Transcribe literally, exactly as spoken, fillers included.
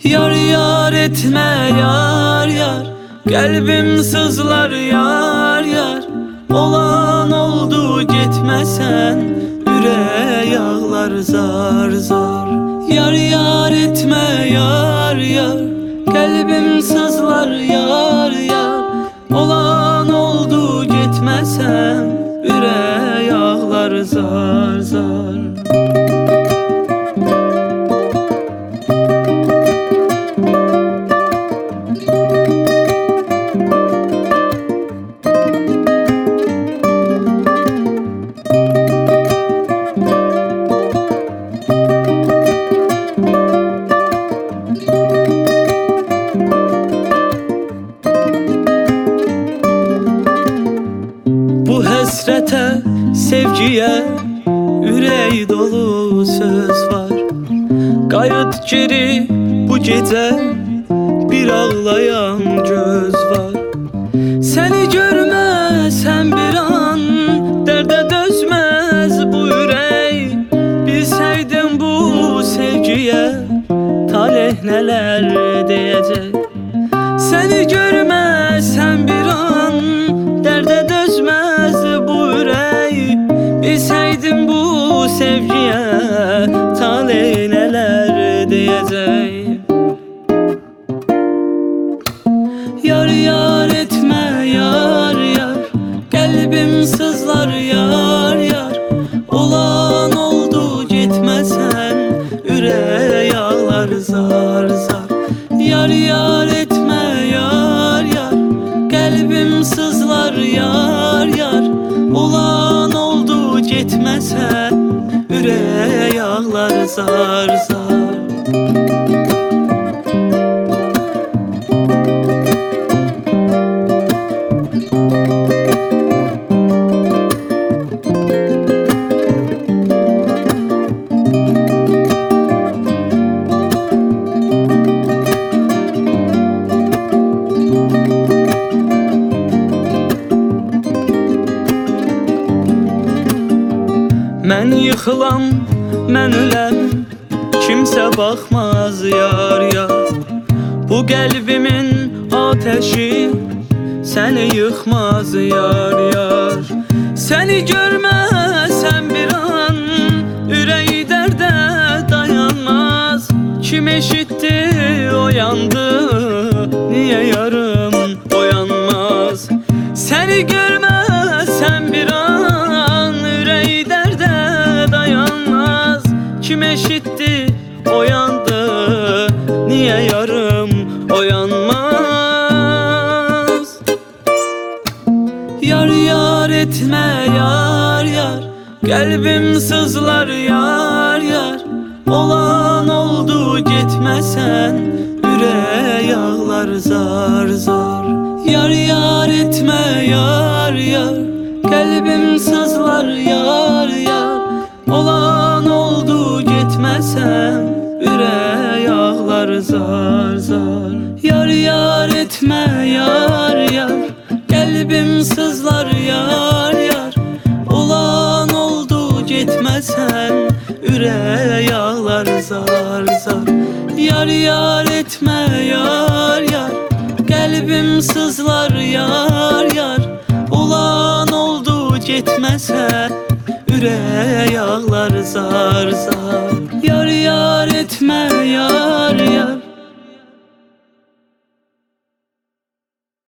Yar yar etme yar yar, kalbim sızlar yar yar. Olan oldu gitmesen, ürək ağlar zar zar. Yar yar etme yar yar, kalbim sızlar yar yar. Olan oldu gitmesen, ürək ağlar zar zar. Bu həsrətə, sevgiyə, ürək dolu söz var. Qayıt geri bu gecə, bir ağlayan göz var. Səni görməsən bir an, dərdə dözməz bu ürək. Bilsəydin bu sevgiyə, talih nələr deyəcək. Səni görməsən bir an, dərdə dözməz bu ürək. Bilsəydin bu sevgiyə, talih nələr deyəcək. Yar yar etmə yar yar, qəlbim sızlar yar yar. Olan oldu gitməsən, ürək ağlar zar zar. Yar yar etmə yar yar, qəlbim sızlar yar yar. Olan oldu gitməsən, ürək ağlar zar zar. Mən yıxılam, mən öləm, kimsə baxmaz yar yar. Bu qəlbimin ateşi səni yıxmaz yar yar. Səni görməsən bir an, ürək dərdə dayanmaz. Kim eşitdi oyandı, niyə yarım oyanmaz. Səni görməsən bir an, ürək dərdə dayanmaz. Kim eşitdi oyandı, niyə yarım oyanmaz. Yar yar etmə yar yar, qəlbim sızlar yar yar. Olan oldu gitməsən, ürək ağlar zar zar. Yar yar etmə yar yar, qəlbim sızlar yar yar. Olan oldu gitməsən, ürək ağlar zar zar. Yar yar etmə yar yar, qəlbim sızlar yar yar. Olan oldu gitməsən, ürək ağlar zar zar. Yar yar etmə yar yar, qəlbim sızlar yar yar. Olan oldu gitməsən, ürək ağlar zar zar. Yar yar etmə yar